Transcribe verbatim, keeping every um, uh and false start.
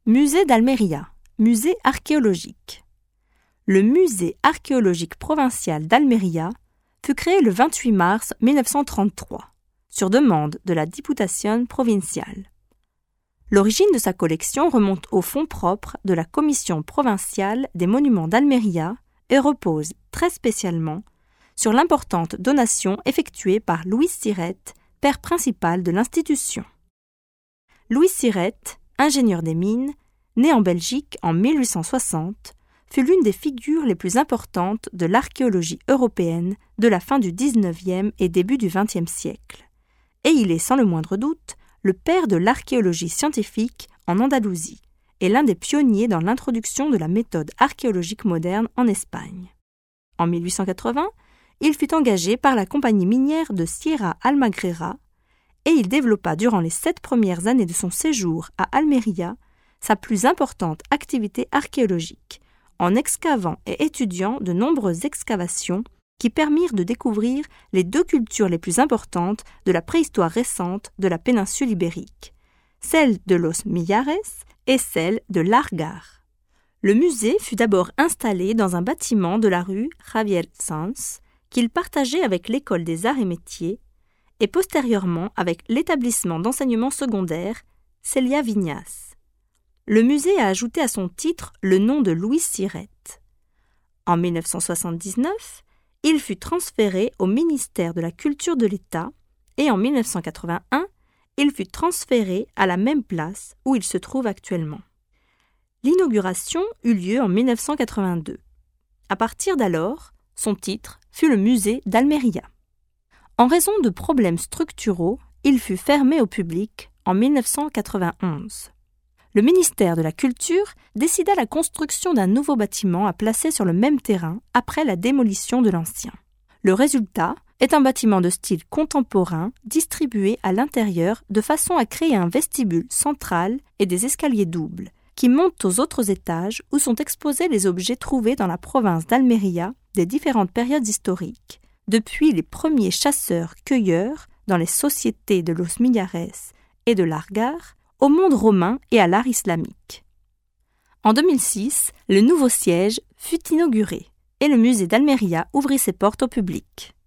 Musée d'Almeria, musée archéologique. Le musée archéologique provincial d'Almeria fut créé le vingt-huit mars mille neuf cent trente-trois, sur demande de la Diputación provinciale. L'origine de sa collection remonte aux fonds propres de la Commission provinciale des monuments d'Almeria et repose très spécialement sur l'importante donation effectuée par Louis Sirette, père principal de l'institution. Louis Sirette, ingénieur des mines, né en Belgique en mille huit cent soixante, fut l'une des figures les plus importantes de l'archéologie européenne de la fin du dix-neuvième et début du vingtième siècle. Et il est sans le moindre doute le père de l'archéologie scientifique en Andalousie et l'un des pionniers dans l'introduction de la méthode archéologique moderne en Espagne. En mille huit cent quatre-vingts, il fut engagé par la compagnie minière de Sierra Almagrera et il développa durant les sept premières années de son séjour à Almeria sa plus importante activité archéologique, en excavant et étudiant de nombreuses excavations qui permirent de découvrir les deux cultures les plus importantes de la préhistoire récente de la péninsule ibérique, celle de Los Millares et celle de l'Argar. Le musée fut d'abord installé dans un bâtiment de la rue Javier Sanz qu'il partageait avec l'École des Arts et Métiers et postérieurement avec l'établissement d'enseignement secondaire Celia Viñas. Le musée a ajouté à son titre le nom de Louis Sirette. En mille neuf cent soixante-dix-neuf, il fut transféré au ministère de la Culture de l'État et en mille neuf cent quatre-vingt-un, il fut transféré à la même place où il se trouve actuellement. L'inauguration eut lieu en mille neuf cent quatre-vingt-deux. À partir d'alors, son titre fut le musée d'Almeria. En raison de problèmes structuraux, il fut fermé au public en mille neuf cent quatre-vingt-onze. Le ministère de la Culture décida la construction d'un nouveau bâtiment à placer sur le même terrain après la démolition de l'ancien. Le résultat est un bâtiment de style contemporain distribué à l'intérieur de façon à créer un vestibule central et des escaliers doubles qui montent aux autres étages où sont exposés les objets trouvés dans la province d'Almeria des différentes périodes historiques, depuis les premiers chasseurs-cueilleurs dans les sociétés de Los Millares et de l'Argar, au monde romain et à l'art islamique. En deux mille six, le nouveau siège fut inauguré et le musée d'Almeria ouvrit ses portes au public.